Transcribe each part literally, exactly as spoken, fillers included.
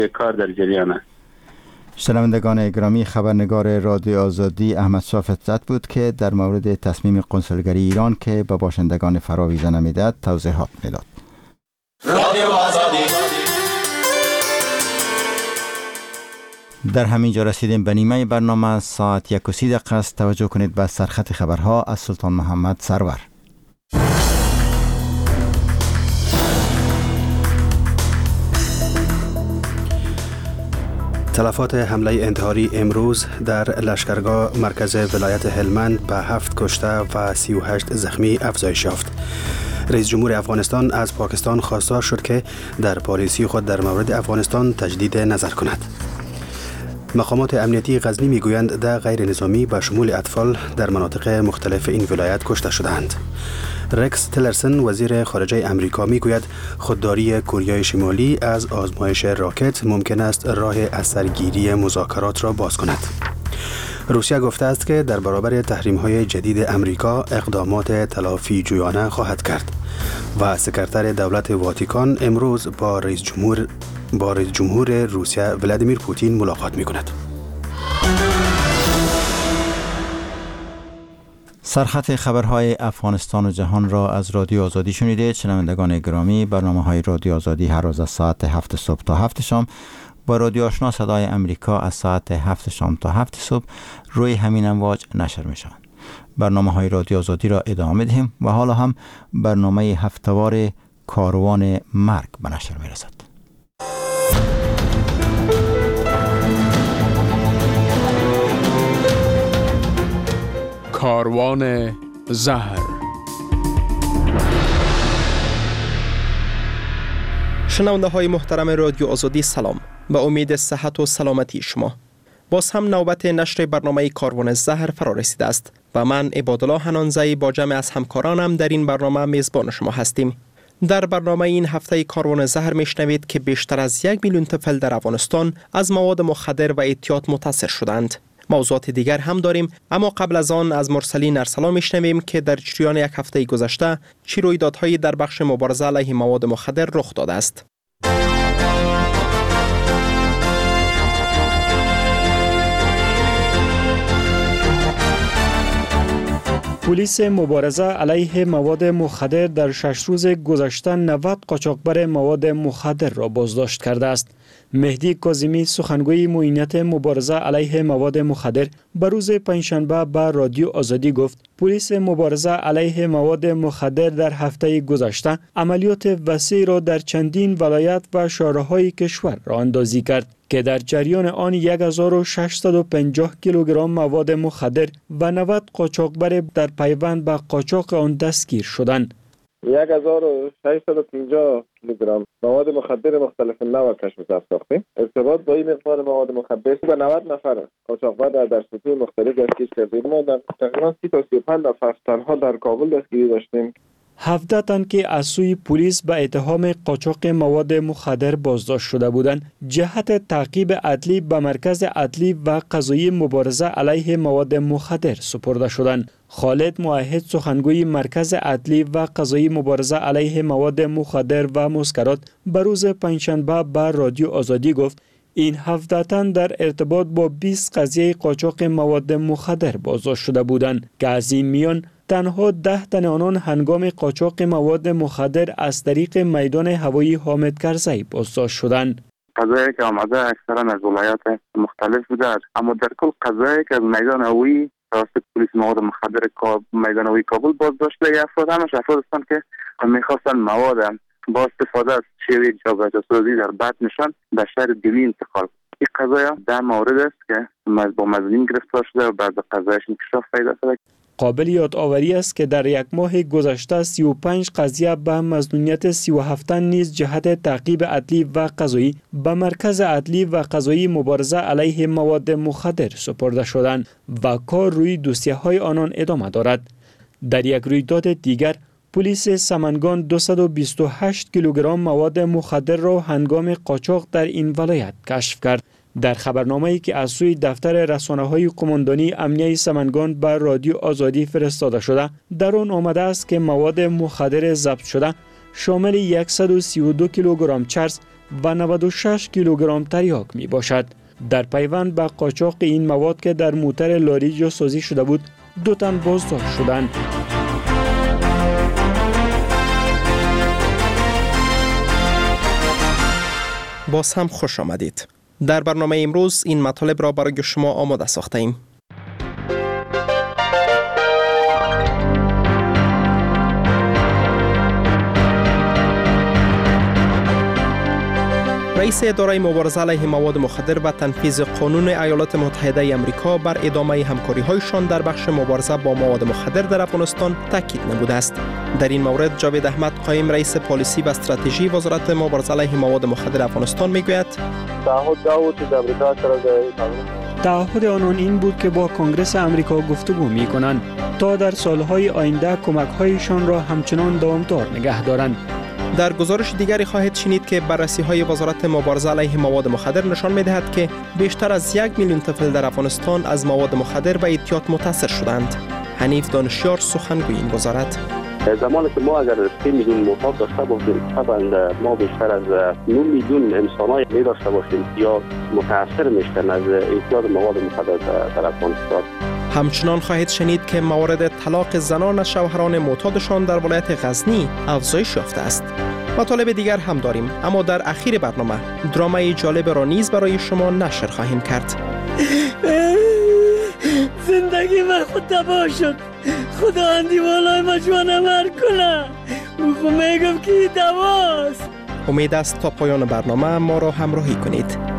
کار در جریان است. شنوندگان گرامی، خبرنگار رادیو آزادی احمد شاه فطرت بود که در مورد تصمیم کنسولگری ایران که به باشندگان فرا ویزا نمیدهد توضیحات میداد. رادیو آزادی. در همین جا رسیدیم به نیمه برنامه. ساعت یک و سی دقیقه است. توجه کنید به سرخط خبرها از سلطان محمد سرور. تلفات حمله انتحاری امروز در لشکرگاه مرکز ولایت هلمند به هفت کشته و سی و هشت زخمی افزایش یافت. رئیس جمهور افغانستان از پاکستان خواستار شد که در پالیسی خود در مورد افغانستان تجدید نظر کند. مقامات امنیتی غزنی میگویند ده غیر نظامی به شمول اطفال در مناطق مختلف این ولایت کشته شدند. رکس تلرسن وزیر خارجه امریکا میگوید خودداری کره شمالی از آزمایش راکت ممکن است راه اثرگیری مذاکرات را باز کند. روسیه گفته است که در برابر تحریم‌های جدید امریکا اقدامات تلافی جویانه خواهد کرد و سکرتر دولت واتیکان امروز با رئیس جمهور با رئیس جمهور روسیه ولادیمیر پوتین ملاقات می‌کند. سرخط خبرهای افغانستان و جهان را از رادیو آزادی شنیدید. شنوندگان گرامی، برنامه‌های رادیو آزادی هر روز از ساعت هفت صبح تا هفت شام با رادیو آشنا صدای امریکا از ساعت هفت شام تا هفت صبح روی همین امواج نشر می‌شوند. برنامه‌های رادیو آزادی را ادامه می‌دهیم و حالا هم برنامه هفته‌وار کاروان مرگ به نشر می‌رسد. کاروان زهر. شنونده های محترم رادیو آزادی سلام. به امید صحت و سلامتی شما. باز هم نوبت نشر برنامه کاروان زهر فرا رسیده است و من عبادالله حنانزی با جمع از همکارانم در این برنامه میزبان شما هستیم. در برنامه این هفته کاروان زهر میشنوید که بیشتر از یک میلیون طفل در افغانستان از مواد مخدر و اعتیاد متاثر شدند. موضوعات دیگر هم داریم، اما قبل از آن از مرسلین ارسلا میشنویم که در جریان یک هفته گذشته چه رویدادهایی در بخش مبارزه علیه مواد مخدر رخ داده است. پلیس مبارزه علیه مواد مخدر در شش روز گذشته نود قاچاقبر مواد مخدر را بازداشت کرده است. مهدی کاظمی سخنگوی معینیت مبارزه علیه مواد مخدر به روز پنجشنبه به رادیو آزادی گفت پلیس مبارزه علیه مواد مخدر در هفته گذشته عملیات وسیع را در چندین ولایت و شهرهای کشور راه اندازی کرد که در جریان آن هزار و ششصد و پنجاه کیلوگرم مواد مخدر و نود قاچاقبر در پیوند به قاچاق آن دستگیر شدند. هزار و ششصد و پنجاه کیلوگرم مواد مخدر مختلف نوع کشف و ضبط ساختیم. ارتباط با این مقدار مواد مخدر به نود نفر قاچاقبر در در سطوح مختلف دستگیر کردیم. ما در تقریبا سی تا سی و پنج نفر تنها در کابل دستگیری داشتیم. هفده تن که از سوی پلیس به اتهام قاچاق مواد مخدر بازداشت شده بودند جهت تعقیب عدلی به مرکز عدلی و قضایی مبارزه علیه مواد مخدر سپرده شدند. خالد موحد سخنگوی مرکز عدلی و قضایی مبارزه علیه مواد مخدر و مسکرات به روز پنجشنبه به رادیو آزادی گفت این هفده تن در ارتباط با بیست قضیه قاچاق مواد مخدر بازداشت شده بودند که از این میان تنها ده تن آنان هنگام قاچاق مواد مخدر از طریق میدان هوایی حامد کرزی بازداشت شدند. قضایی که آمده اکثرا از ولایات مختلف بوده، اما در کل قضایی که از میدان هوایی توسط پلیس مواد مخدر میدان هوایی کابل بازداشت شده افراد همش افراد هستند که میخواستن مواد با استفاده از شیوه جابجاسازی در بطنشان به شهر دیلی انتقال. این قضایا ده مورد است که با مظنون گرفتار شده و بعد قضایش انکشاف پیدا شده. قابل یادآوری است که در یک ماه گذشته سی و پنج قضیه به مظنونیت سی و هفت نیز جهت تعقیب عدلی و قضایی به مرکز عدلی و قضایی مبارزه علیه مواد مخدر سپرده شدند و کار روی دوسیه‌های آنان ادامه دارد. در یک رویداد دیگر پلیس سمنگان دویست و بیست و هشت کیلوگرم مواد مخدر را هنگام قاچاق در این ولایت کشف کرد. در خبرنامه‌ای که از سوی دفتر رسانه‌های قماندانی امنیه سمنگان بر رادیو آزادی فرستاده شده، در آن آمده است که مواد مخدر ضبط شده شامل صد و سی و دو کیلوگرم چرس و نود و شش کیلوگرم تریاک می باشد. در پیوند به قاچاق این مواد که در موتر لاری جاسازی شده بود، دو تن بازداشت شدند. باز هم خوش آمدید. در برنامه امروز این مطالب را برای شما آماده ساخته ایم. رئیس اداره مبارزه علیه مواد مخدر و تنفیذ قانون ایالات متحده آمریکا بر ادامه همکاری‌هایشان در بخش مبارزه با مواد مخدر در افغانستان تاکید نموده است. در این مورد جاوید احمد قائم رئیس پالیسی و استراتژی وزارت مبارزه علیه مواد مخدر افغانستان میگوید تعهد آنان این بود که با کنگره آمریکا گفتگو می‌کنند تا در سالهای آینده کمک‌هایشان را همچنان دوامدار نگه دارند. در گزارش دیگری خواهید شنید که بررسی‌های وزارت مبارزه علیه مواد مخدر نشان می‌دهد که بیشتر از یک میلیون طفل در افغانستان از مواد مخدر و اعتیاد متاثر شدند. حنیف دانشیار سخنگوی این وزارت: زمانی که ما اگر سه میلیون معتاد داشته باشیم، طبعا ما بیشتر از نه میلیون انسان‌های می داشته باشیم یا متاثر میشن از اعتیاد مواد مخدر در افغانستان. همچنان خواهید شنید که موارد طلاق زنان از شوهران معتادشان در ولایت غزنی افزایش یافته است. مطالب دیگر هم داریم، اما در اخیر برنامه درامای جالب را نیز برای شما نشر خواهیم کرد. زندگی من خود تباه شد. خدا اندی والای ما جوانه مر کنه. او خود میگم که دواست. امید است تا پایان برنامه ما را همراهی کنید.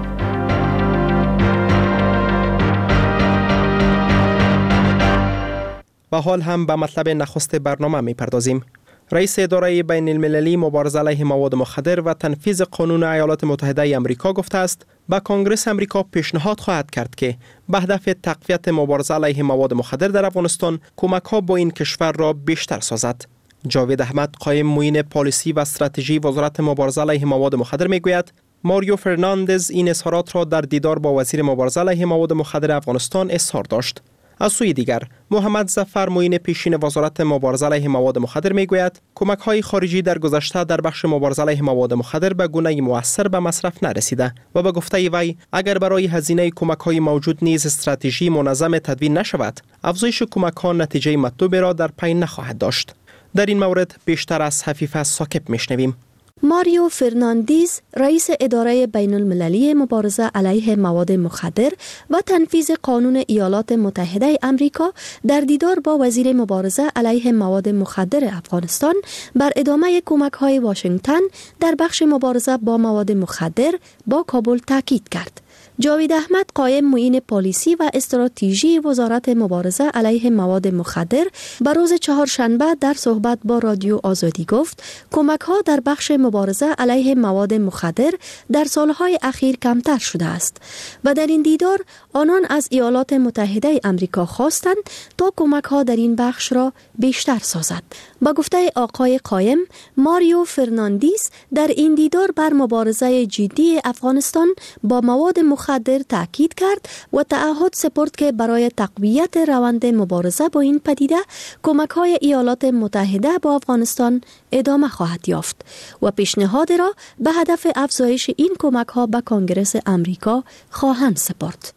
و حال هم به مطلب نخست برنامه می‌پردازیم. رئیس اداره بین المللی مبارزه علیه مواد مخدر و تنفیذ قانون ایالات متحده آمریکا گفته است به کنگره آمریکا پیشنهاد خواهد کرد که به هدف تقویت مبارزه علیه مواد مخدر در افغانستان کمک‌ها با این کشور را بیشتر سازد. جاوید احمد قائم معین پالیسی و استراتژی وزارت مبارزه علیه مواد مخدر میگوید ماریو فرناندز این اظهارات را در دیدار با وزیر مبارزه علیه مواد مخدر افغانستان اظهار داشت. از سوی دیگر محمد ظفر معین پیشین وزارت مبارزه علیه مواد مخدر میگوید کمک‌های خارجی در گذشته در بخش مبارزه علیه مواد مخدر به گونه مؤثر به مصرف نرسیده و به گفته وی اگر برای هزینه کمک‌های موجود نیز استراتژی منظم تدوین نشود افزایش کمک‌ها نتیجه مطلوبی را در پی نخواهد داشت. در این مورد بیشتر از حفیظ ساکب میشنویم. ماریو فرناندیز رئیس اداره بین المللی مبارزه علیه مواد مخدر و تنفیذ قانون ایالات متحده آمریکا در دیدار با وزیر مبارزه علیه مواد مخدر افغانستان بر ادامه کمک‌های واشنگتن در بخش مبارزه با مواد مخدر با کابل تاکید کرد. جاوید احمد قائم معین پالیسی و استراتژی وزارت مبارزه علیه مواد مخدر بر روز چهارشنبه در صحبت با رادیو آزادی گفت کمک‌ها در بخش مبارزه علیه مواد مخدر در سالهای اخیر کمتر شده است و در این دیدار آنان از ایالات متحده آمریکا خواستند تا کمک‌ها در این بخش را بیشتر سازد. با گفته آقای قائم، ماریو فرناندیز در این دیدار بر مبارزه جدی افغانستان با مواد مخدر تاکید کرد و تعهد سپرد که برای تقویت روند مبارزه با این پدیده کمک‌های ایالات متحده با افغانستان ادامه خواهد یافت و پیشنهاد را به هدف افزایش این کمک‌ها به کنگره آمریکا خواهند سپرد.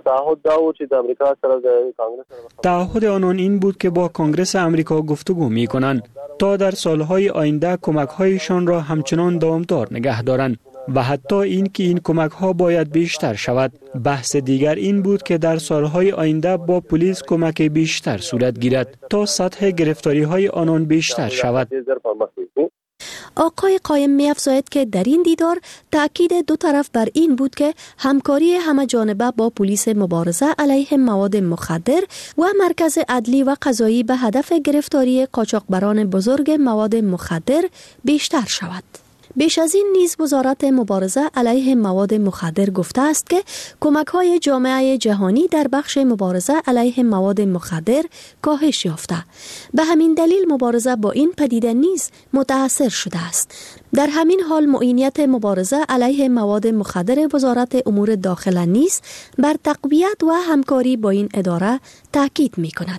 تعهد آنان این بود که با کنگره آمریکا گفتگو می کنند تا در سالهای آینده کمک‌هایشان را همچنان دوامدار نگه دارند و حتی این که این کمک‌ها باید بیشتر شود. بحث دیگر این بود که در سالهای آینده با پلیس کمک بیشتر صورت گیرد تا سطح گرفتاری‌های آنان بیشتر شود. آقای قائم می افزاید که در این دیدار تأکید دو طرف بر این بود که همکاری همه جانبه با پلیس مبارزه علیه مواد مخدر و مرکز عدلی و قضایی به هدف گرفتاری قاچاقبران بزرگ مواد مخدر بیشتر شود. بیش از این نیز وزارت مبارزه علیه مواد مخدر گفته است که کمک‌های جامعه جهانی در بخش مبارزه علیه مواد مخدر کاهش یافته. به همین دلیل مبارزه با این پدیده نیز متأثر شده است. در همین حال معینیت مبارزه علیه مواد مخدر وزارت امور داخله نیز بر تقویت و همکاری با این اداره تاکید می‌کند.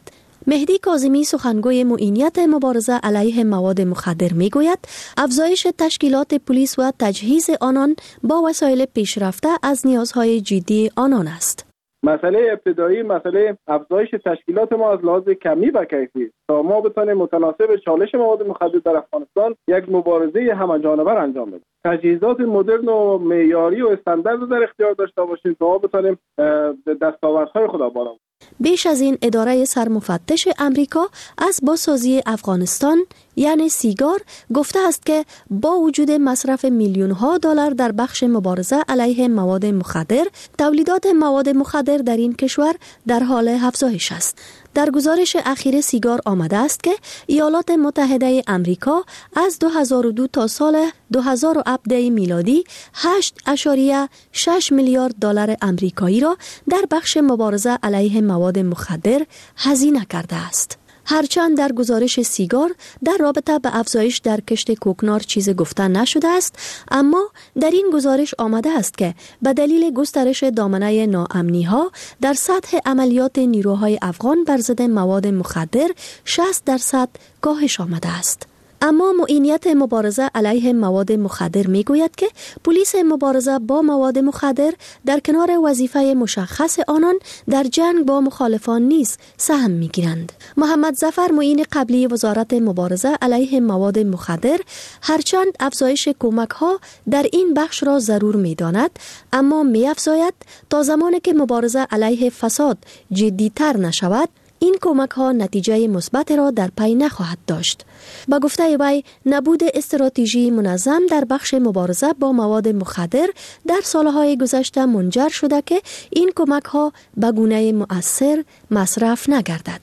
مهدی کاظمی سخنگوی معینیت مبارزه علیه مواد مخدر میگوید افزایش تشکیلات پلیس و تجهیز آنان با وسایل پیشرفته از نیازهای جدی آنان است. مسئله ابتدایی مسئله افزایش تشکیلات ما از لحاظ کمی و کیفی تا ما بتونیم متناسب چالش مواد مخدر در افغانستان یک مبارزه همه‌جانبه انجام بدیم. تجهیزات مدرن و معیاری و استاندارد در اختیار داشته باشیم تا ما بتونیم دستاوردهای خود بالا. بیش از این اداره سرمفتش امریکا از بازسازی افغانستان یعنی سیگار گفته است که با وجود مصرف میلیون ها دلار در بخش مبارزه علیه مواد مخدر، تولیدات مواد مخدر در این کشور در حال افزایش است. در گزارش اخیر سیگار آمده است که ایالات متحده امریکا از دو هزار و دو تا سال دو هزار و هفده میلادی هشت اشاریه شش میلیارد دلار امریکایی را در بخش مبارزه علیه مواد مخدر هزینه کرده است. هرچند در گزارش سیگار در رابطه به افزایش در کشت کوکنار چیز گفته نشده است، اما در این گزارش آمده است که به دلیل گسترش دامنه ناامنی ها در سطح عملیات نیروهای افغان بر ضد مواد مخدر شصت درصد کاهش آمده است. اما معینیت مبارزه علیه مواد مخدر می گوید که پلیس مبارزه با مواد مخدر در کنار وظیفه مشخص آنان در جنگ با مخالفان نیز سهم می گیرند. محمد ظفر معین قبلی وزارت مبارزه علیه مواد مخدر هرچند افزایش کمک ها در این بخش را ضرور می داند، اما می افزاید تا زمانی که مبارزه علیه فساد جدی تر نشود این کمک ها نتیجه مثبت را در پی نخواهد داشت. با گفته وی نبود استراتژی منظم در بخش مبارزه با مواد مخدر در سالهای گذشته منجر شده که این کمک ها به گونه مؤثر مصرف نگردد.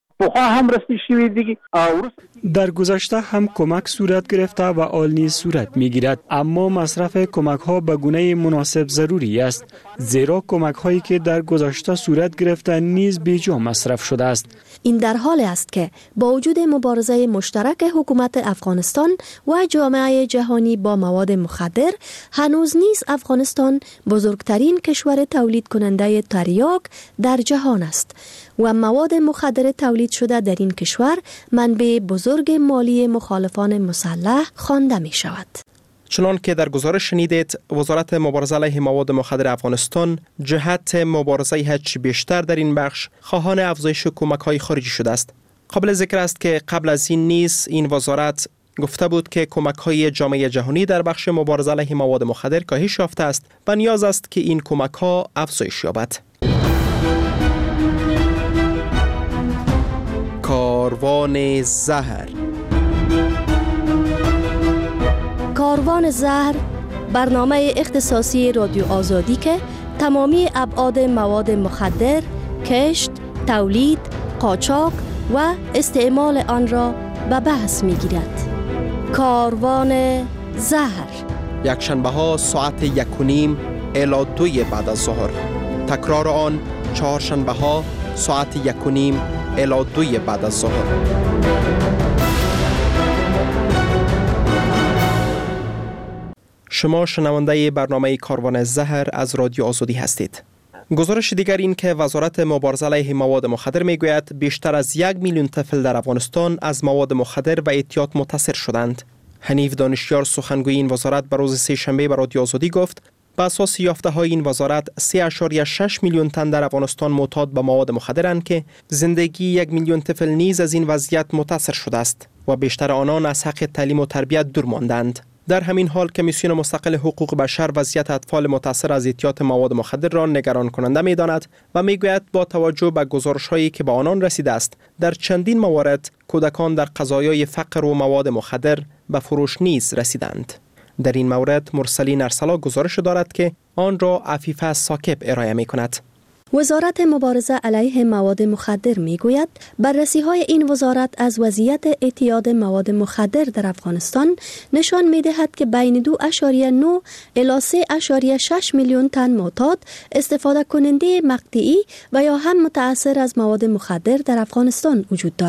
در گذشته هم کمک صورت گرفته و آل نیز صورت می گیرد، اما مصرف کمک ها به گونه مناسب ضروری است، زیرا کمک هایی که در گذشته صورت گرفته نیز بیجا مصرف شده است. این در حال است که با وجود مبارزه مشترک حکومت افغانستان و جامعه جهانی با مواد مخدر، هنوز نیز افغانستان بزرگترین کشور تولید کننده تریاک در جهان است و مواد مخدر تولید شده در این کشور منبع بزرگ مالی مخالفان مسلح خوانده می شود. چنان که در گزارش شنیدید، وزارت مبارزه علیه مواد مخدر افغانستان جهت مبارزه هرچی بیشتر در این بخش خواهان افزایش کمک‌های خارجی شده است. قابل ذکر است که قبل از این نیز این وزارت گفته بود که کمک‌های جامعه جهانی در بخش مبارزه علیه مواد مخدر کاهش یافته است و نیاز است که این کمک‌ها افزایش یابد. کاروان زهر. کاروان زهر برنامه اختصاصی رادیو آزادی که تمامی ابعاد مواد مخدر، کشت، تولید، قاچاق و استعمال آن را به بحث می گیرد. کاروان زهر یک شنبه ها ساعت یک و نیم الی دوی بعد از ظهر. تکرار آن چهار شنبه ها ساعت یک و نیم الی دوی بعد از ظهر. شما شنونده برنامه کاروان زهر از رادیو آزادی هستید. گزارش دیگر این که وزارت مبارزه علیه مواد مخدر میگوید بیشتر از یک میلیون طفل در افغانستان از مواد مخدر و اعتیاد متاثر شدند. حنیف دانشیار سخنگوی این وزارت به روز سه شنبه به رادیو آزادی گفت به اساس یافته‌های این وزارت سه ممیز شش میلیون تن در افغانستان معتاد به مواد مخدرند که زندگی یک میلیون طفل نیز از این وضعیت متاثر شده است و بیشتر آنان از حق تعلیم و تربیت دور ماندند. در همین حال کمیسیون مستقل حقوق بشر وضعیت اطفال متاثر از اعتیاد مواد مخدر را نگران کننده می‌داند و میگوید با توجه به گزارش‌هایی که به آنان رسیده است در چندین موارد کودکان در قضایای فقر و مواد مخدر به فروش نیز رسیدند. در این مورد مرسلین ارسلا گزارش دارد که آن را عفیفه ساکب ارائه می‌کند. وزارت مبارزه علیه مواد مخدر میگوید بررسی‌های این وزارت از وضعیت اعتیاد مواد مخدر در افغانستان نشان می‌دهد که بین دو ممیز نه الی سه ممیز شش میلیون تن معتاد، استفاده کننده مقطعی و یا هم متأثر از مواد مخدر در افغانستان وجود دارد.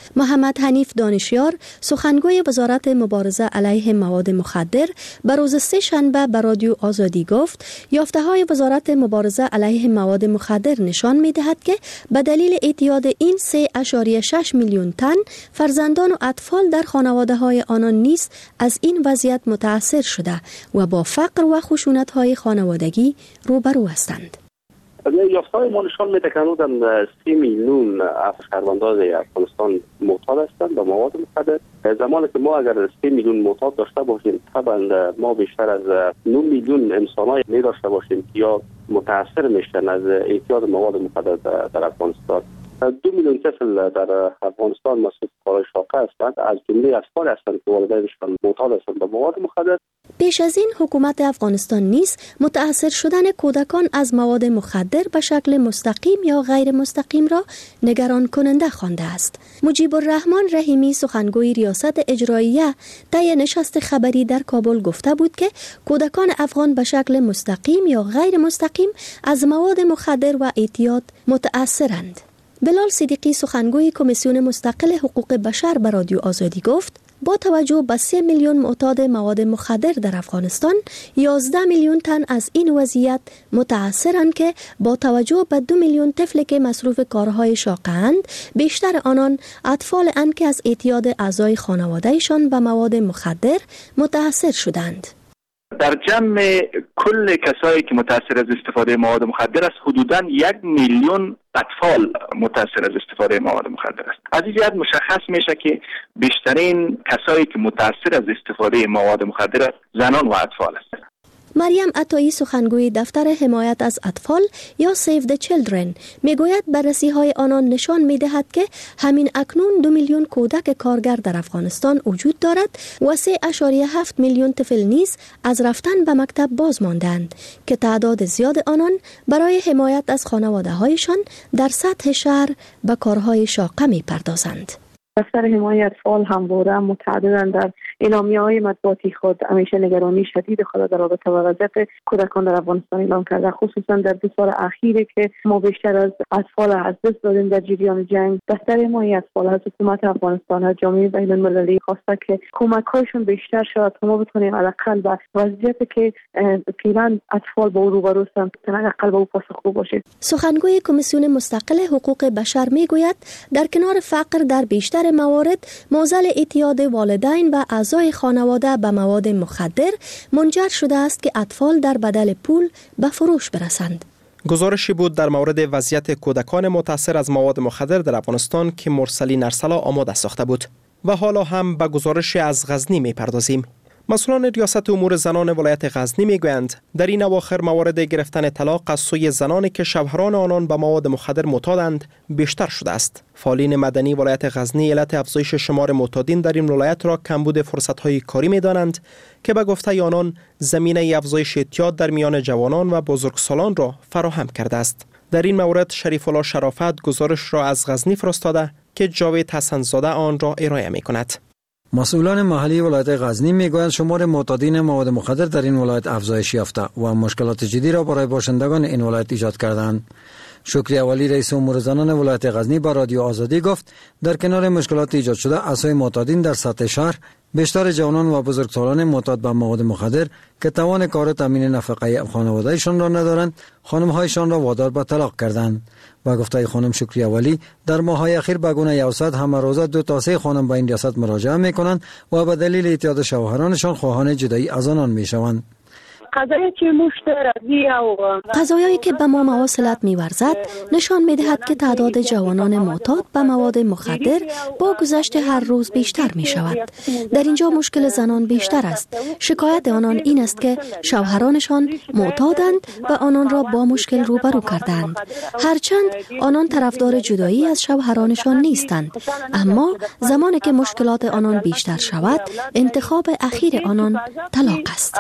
محمد حنیف دانشیار سخنگوی وزارت مبارزه علیه مواد مخدر بر روز سه شنبه به رادیو آزادی گفت یافته‌های وزارت مبارزه علیه مواد مخدر نشان می‌دهد که به دلیل اعتیاد این سه ممیز شش میلیون تن فرزندان و اطفال در خانواده‌های آنان نیز از این وضعیت متأثر شده و با فقر و خشونت‌های خانوادگی روبرو هستند. یافته‌های ما نشان می‌دهد که حدوداً سی میلیون شهروندان افغانستان معتاد هستند به مواد مخدر. زمانی که ما اگر سی میلیون معتاد داشته باشیم، طبعا ما بیشتر از نه میلیون انسان‌های می داشته باشیم که یا متأثر میشن از اعتیاد مواد مخدر در افغانستان. دو میلیون طفل در افغانستان مصروف کارهای شاقه هستند، از جمله اطفال هستند که والدینشان معتاد هستند به مواد مخدر. پیش از این حکومت افغانستان نیز متأثر شدن کودکان از مواد مخدر به شکل مستقیم یا غیر مستقیم را نگران کننده خوانده است. مجیب الرحمن رحیمی سخنگوی ریاست اجراییه طی نشست خبری در کابل گفته بود که کودکان افغان به شکل مستقیم یا غیر مستقیم از مواد مخدر و اعتیاد متأثرند. بلال صدیقی سخنگوی کمیسیون مستقل حقوق بشر به رادیو آزادی گفت با توجه به سه میلیون معتاد مواد مخدر در افغانستان، یازده میلیون تن از این وضعیت متأثرند که با توجه به دو میلیون طفل که مصروف کارهای شاقه‌اند، بیشتر آنان اطفال اند که از اعتیاد اعضای خانوادهشان به مواد مخدر متأثر شدند. در جمع کل کسایی که متأثر از استفاده مواد مخدر است، حدوداً یک میلیون اطفال متأثر از استفاده مواد مخدر است. از این جهت مشخص میشه که بیشترین کسایی که متأثر از استفاده مواد مخدر است، زنان و اطفال است. مریم عطایی سخنگوی دفتر حمایت از اطفال یا Save the Children میگوید بررسی‌های آنان نشان می‌دهد که همین اکنون دو میلیون کودک کارگر در افغانستان وجود دارد و سه ممیز هفت میلیون طفل نیز از رفتن به مکتب باز ماندند که تعداد زیاد آنان برای حمایت از خانواده‌هایشان در سطح شهر به کارهای شاقه می‌پردازند. دفتر حمایت اطفال همواره متعدداً در اعلامیه‌های مطبوعاتی خود همیشه نگرانی شدید خود در رابطه با وضعیت کودکان در افغانستان اعلام کرده، خصوصا در دو سال اخیری که ما بیشتر از اطفال از دست دادیم در جریان جنگ. دفتر حمایت اطفال از حکومت افغانستان از جامعه بین‌المللی خواسته که کمک‌هایشون بیشتر شود تا ما بتونیم حداقل با وضعیتی که فعلا اطفال با روبرو هستند حداقل با پاسخگو باشیم. سخنگوی کمیسیون مستقل حقوق بشر میگوید در کنار فقر در بیشتر موارد معضل اعتیاد والدین و اعضای خانواده به مواد مخدر منجر شده است که اطفال در بدل پول به فروش برسند. گزارشی بود در مورد وضعیت کودکان متأثر از مواد مخدر در افغانستان که مرسلی نرسلا آماده ساخته بود. و حالا هم به گزارش از غزنی می‌پردازیم. مسئولان ریاست امور زنان ولایت غزنی میگویند در این اواخر موارد گرفتن طلاق از سوی زنانی که شوهران آنان به مواد مخدر معتادند بیشتر شده است. فعالین مدنی ولایت غزنی علت افزایش شمار معتادین در این ولایت را کمبود فرصت‌های کاری می‌دانند که به گفته آنان زمینه افزایش اعتیاد در میان جوانان و بزرگسالان را فراهم کرده است. در این مورد شریف الله شرافت گزارش را از غزنی فرستاده که جاوید حسن‌زاده آن را ارائه می‌کند. مسئولان محلی ولایت غزنی میگویند شمار معتادین مواد مخدر در این ولایت افزایش یافته و مشکلات جدی را برای باشندگان این ولایت ایجاد کردند. شکری اولی رئیس امور زنان ولایت غزنی با رادیو آزادی گفت در کنار مشکلات ایجاد شده اعضای معتادین در سطح شهر، بیشتر جوانان و بزرگسالان معتاد به مواد مخدر که توان کار تامین نفقه خانواده‌شان را ندارند، خانم‌هایشان را وادار به طلاق کردند. با گفته خانم شکری اولی در ماه‌های اخیر به گونه اوسط همه روزه دو تا سه خانم به این ریاست مراجعه می‌کنند و به دلیل اعتیاد شوهرانشان خواهان جدایی از آنان می‌شوند. قضایایی که به ما مواصلت می‌ورزد نشان می‌دهد که تعداد جوانان معتاد به مواد مخدر با گذشت هر روز بیشتر می‌شود. در اینجا مشکل زنان بیشتر است. شکایت آنان این است که شوهرانشان معتادند و آنان را با مشکل روبرو کردند. هرچند آنان طرفدار جدایی از شوهرانشان نیستند، اما زمانی که مشکلات آنان بیشتر شود، انتخاب اخیر آنان طلاق است.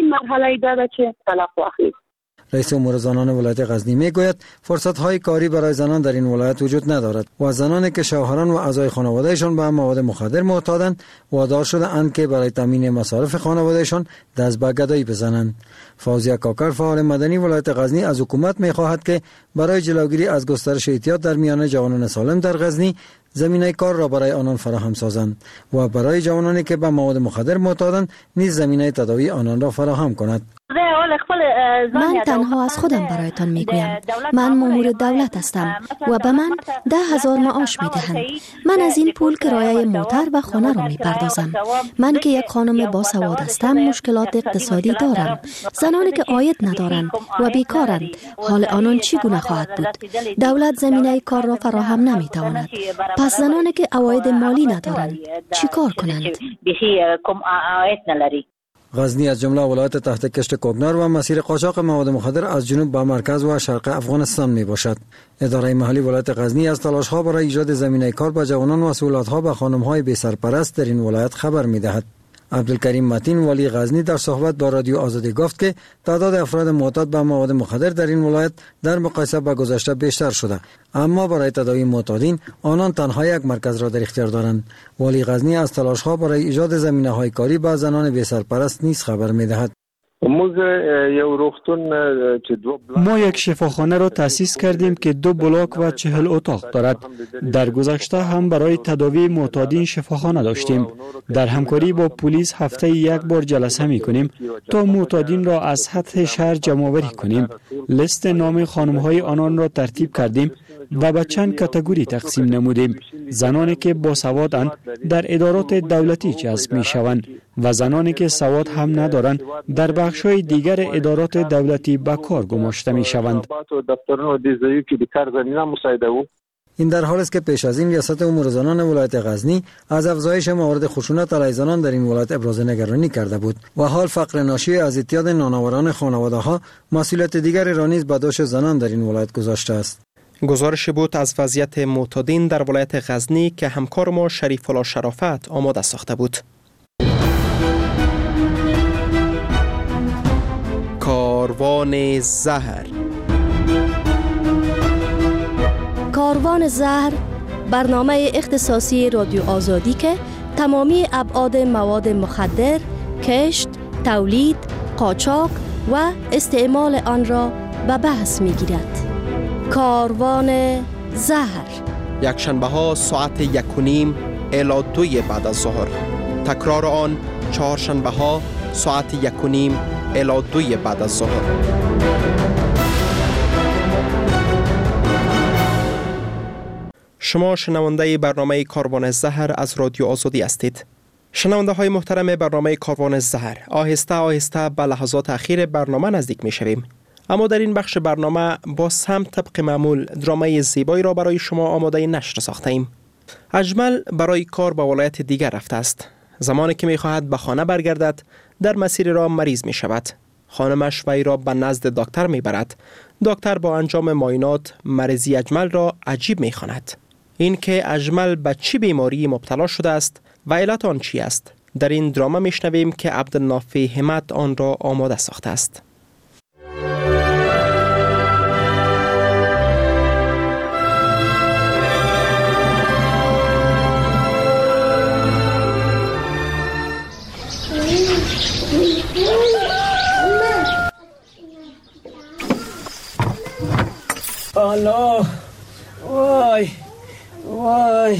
رئیس امور زنان ولایت غزنی میگوید فرصت‌های کاری برای زنان در این ولایت وجود ندارد و زنانی که شوهران و اعضای خانوادهشان به مواد مخدر معتادند وادار شده اند که برای تامین مصارف خانوادهشان دست به گدایی بزنند. فوزیه کاکر فعال مدنی ولایت غزنی از حکومت می‌خواهد که برای جلوگیری از گسترش اعتیاد در میان جوانان سالم در غزنی زمینه کار را برای آنان فراهم سازند و برای جوانانی که به مواد مخدر معتادند نیز زمینه تداوی آنان را فراهم کند. من تنها از خودم برایتان میگویم. من مامور دولت هستم و به من ده هزار معاش میدهند. من از این پول کرایه موتر و خانه را میپردازم. من که یک خانم باسواد هستم مشکلات اقتصادی دارم. زنانی که عاید ندارند و بیکارند، حال آنان چگونه خواهد بود؟ دولت زمینه کار را فراهم نمیتواند. پس زنانی که عواید مالی ندارند چی کار کنند؟ غزنی از جمله ولایت تحت کشت کوکنار و مسیر قاچاق مواد مخدر از جنوب به مرکز و شرق افغانستان می باشد. اداره محلی ولایت غزنی از تلاش ها برای ایجاد زمینه کار به جوانان و سهولت ها به خانم های بی سرپرست در این ولایت خبر می دهد. عبدالکریم متین والی غزنی در صحبت با رادیو آزادی گفت که تعداد افراد معتاد به مواد مخدر در این ولایت در مقایسه با گذشته بیشتر شده، اما برای تداوی معتادین آنان تنها یک مرکز را در اختیار دارند. والی غزنی از تلاش ها برای ایجاد زمینه های کاری با زنان بی سرپرست نیز خبر می دهد. ما یک شفاخانه را تأسیس کردیم که دو بلاک و چهل اتاق دارد. در گذشته هم برای تداوی معتادین شفاخانه داشتیم. در همکاری با پلیس هفته یک بار جلسه می کنیم تا معتادین را از سطح شهر جمع آوری کنیم. لیست نام خانم های آنان را ترتیب کردیم و به چند کاتگوری تقسیم نمودیم. زنانی که با سوادند در ادارات دولتی جذب می شوند و زنانی که سواد هم ندارند در بخش‌های دیگر ادارات دولتی به کار گماشته می شوند. این در حالی است که پیش از این ریاست امور زنان ولایت غزنی از افزایش موارد خشونت علیه زنان در این ولایت ابراز نگرانی کرده بود و حال فقر ناشی از اعتیاد نانآوران خانواده‌ها مسئولیت دیگر را نیز به دوش زنان در این ولایت گذاشته است. گزارش بود از وضعیت معتادین در ولایت غزنی که همکار ما شریف الله شرافت آماده ساخته بود. کاروان زهر. کاروان زهر برنامه اختصاصی رادیو آزادی که تمامی ابعاد مواد مخدر، کشت، تولید، قاچاق و استعمال آن را به بحث می‌گیرد. کاروان زهر یک شنبه ها ساعت یک و نیم الی دوی بعد از ظهر. تکرار آن چهار شنبه ها ساعت یک و نیم الی دوی بعد از ظهر. شما شنونده برنامه کاروان زهر از رادیو آزادی هستید. شنونده های محترم برنامه کاروان زهر، آهسته آهسته به لحظات اخیر برنامه نزدیک می شویم. اما در این بخش برنامه باز هم طبق معمول درامای زیبایی را برای شما آماده نشر ساخته ایم. اجمل برای کار به ولایت دیگر رفته است. زمانی که می خواهد به خانه برگردد در مسیر را مریض می شود. خانمش وی را به نزد دکتر می برد. دکتر با انجام معاینات مریضی اجمل را عجیب می خواند. این که اجمل به چه بیماری مبتلا شده است و علت آن چی است، در این دراما می شنویم که عبدالنافع همت آن را آماده ساخته است. الله وای وای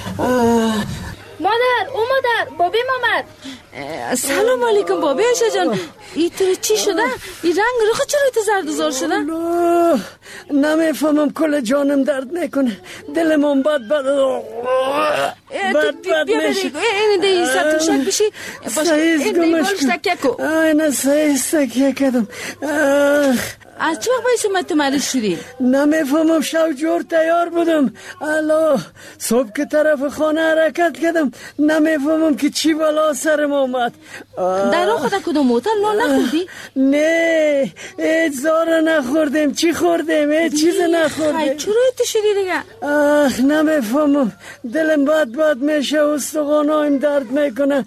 مادر او مادر بابی مامد. سلام علیکم بابی عایشه جان. ای تو چی شده؟ این رنگ رخ چرا تو زرد و زار شده؟ الله نمیفهمم، کل جانم درد میکنه، دلم بد بد بد بد میشه. این دی ستوشک بشی باشه این دی بالش تکیه کو. آینه سایست تکیه کدم. از چه وقت باید شما تو مریض شدی؟ نمیفهمم، شب جور تیار بودم. الله صبح که طرف خانه حرکت کردم نمیفهمم که چی بلا سرم آمد. در راه خود کدوم موتر لال نخوردی؟ نه هیچ زاره نخوردیم. چی خوردیم؟ هیچ چیز نخوردیم. چرا ایتی شدی دیگه؟ آخ نمیفهمم، دلم بد بد میشه، استخوانایم درد میکنه.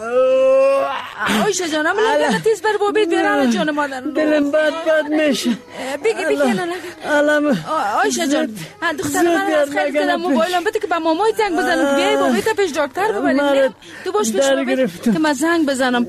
آیشه جانم لگه تیز بر بابید بیران جان مادر. دلم بد بد میشه. بگی بگی علم آیشه جان دختر من از خیلی کردم موبایلم بده که با مامای زنگ بزنم بیایی بابی تا پیش دکتر ببریم. تو باش پیش بابی که من زنگ بزنم.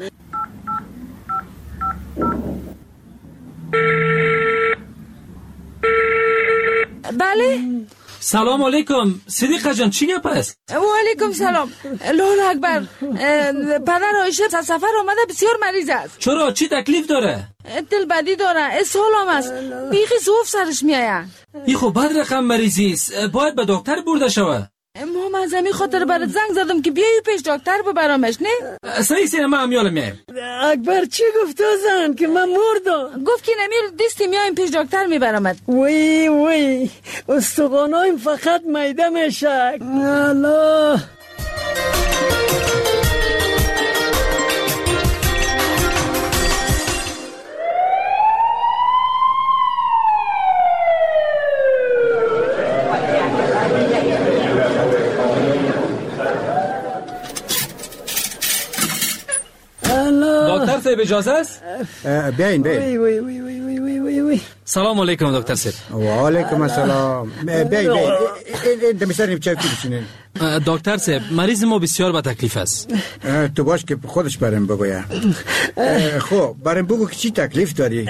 بله سلام علیکم. صدیقه جان چی گپ است؟ و علیکم سلام. الله اکبر. پدر عایشه از سفر آمده بسیار مریض است. چرا؟ چی تکلیف داره؟ دل بدی داره. اسهال هم است. بیخی صوف سرش میآید. ای خب بد رقم مریضی است. باید به دکتر برده شود. ما از همین خاطر برات زنگ زدم که بیایی پیش دکتر ببرمش. نه؟ صحیح سینه ما هم یالم میایم. اکبر چی گفت زن که من مردم؟ گفت که نمیر دستی میایم پیش دکتر میبرمت. وی وی استخوانایم فقط میده میشه. الله. دکتر صاحب اجازه است؟ بیاین بیاین. وی وی وی وی وی وی وی. سلام علیکم دکتر صاحب. و علیکم السلام. بیاین بیاین. این دمیسریم چای بشینین. دکتر صاحب مریض ما بسیار با تکلیف است. تو باش که خودش برام بگویا. خب برام بگو که چی تکلیف داری؟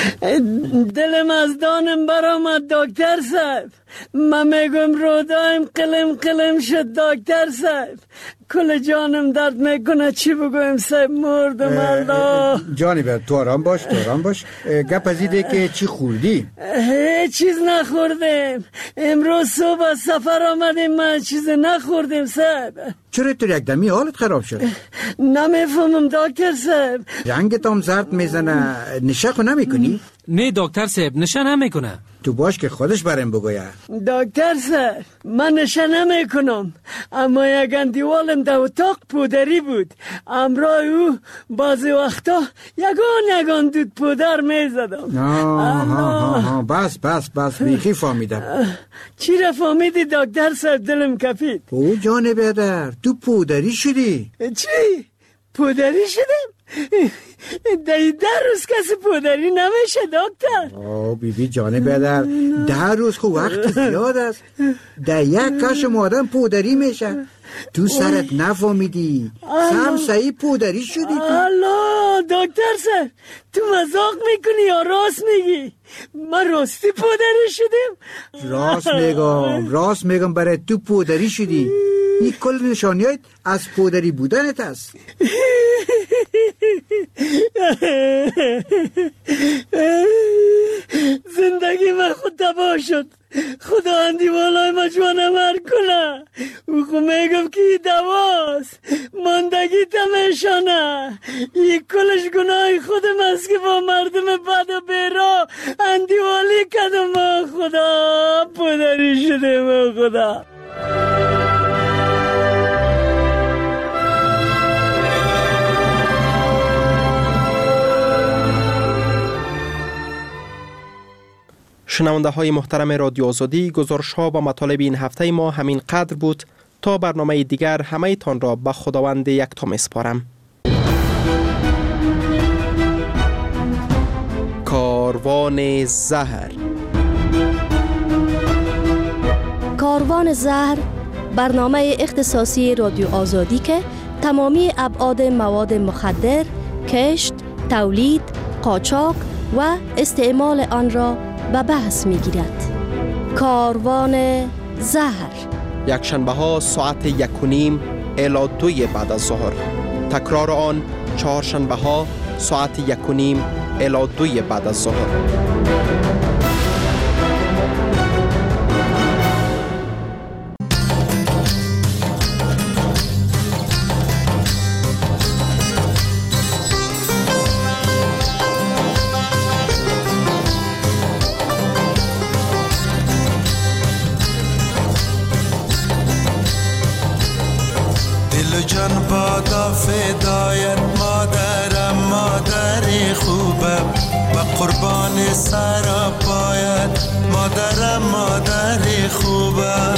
دلم از دانم برآمد دکتر صاحب. من میگم رودایم قلم قلم شد دکتر صاحب. کل جانم درد میکنه چی بگویم صاحب مردم الله. جانی بر تو آرام باش تو آرام باش. گپ از ایده که چی خوردی؟ هیچ چیز نخوردم. امروز صبح از سفر آمدیم من چیز نخوردیم صاحب. چرا تو یک دمی حالت خراب شد؟ نمیفهمم دکتر صاحب. رنگت هم زرد میزنه. نشه خو نمیکنی؟ نه دکتر صاحب نشه نمیکنه. تو باش که خودش برام بگویا. دکتر صاحب من نشه نمیکنم اما یک اندیوالم در اتاق پودری بود. امراه او بعضی وقتا یگان یگان دود پودر میزدم. بس بس بس بیخی فهمیدم. چی را فهمیدی دکتر صاحب دلم کپید؟ او جان بدر تو پودری شدی. چی؟ پودری شدم؟ ده ده روز کسی پودری نمیشه دکتر. آه بی بی جان بدر ده روز خو وقت زیاد است. ده یک کشم آدم پودری میشه. تو سرت نفهمیدی سم سعی پودری شدی تو. الله دکتر صاحب تو مزاق میکنی یا راست میگی؟ من راستی پودری شدیم؟ راست میگم راست میگم برای تو پودری شدی. این کل نشانیات از پودری بودنت است. زندگی من خود تباه شد. خدا اندی والای ما جوانمر کنه. او خو میگم که ای دواست ماندگی تمیشانه. ای کلش گناه خودم است که با مردم بد و بیرا اندی والی کدم ما خدا پدری شده ما خدا. شنونده های محترم رادیو آزادی، گزارش ها و مطالب این هفته ما همین قدر بود. تا برنامه دیگر همه تان را به خداوند یکتا میسپارم. کاروان زهر. کاروان زهر برنامه اختصاصی رادیو آزادی که تمامی ابعاد مواد مخدر، کشت، تولید، قاچاق و استعمال آن را به بحث می گیرد. کاروان زهر یک شنبه ها ساعت یک و نیم الی دوی بعد از ظهر. تکرار آن چهار شنبه ها ساعت یک و نیم الی دوی بعد از ظهر. فدایت مادرم مادر خوبم و قربان سر پایت مادرم مادر خوبم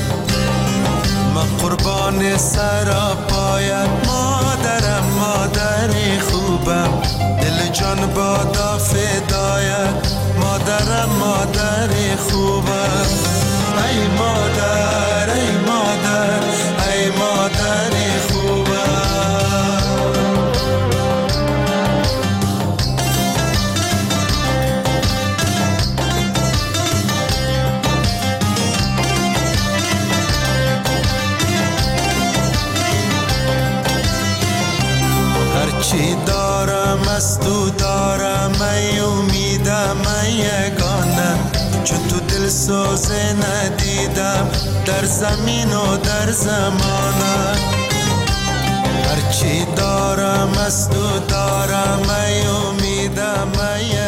من قربان سر پایت مادرم مادر خوبم دل جان بادا فدایت مادرم مادر خوبم ای مادر ای مادر ای مادر خوبم. یگانه، چون تو دل سوزه ندیدم در زمین و در زمانه. هرچی دارم از تو دارم، ای امیدم ای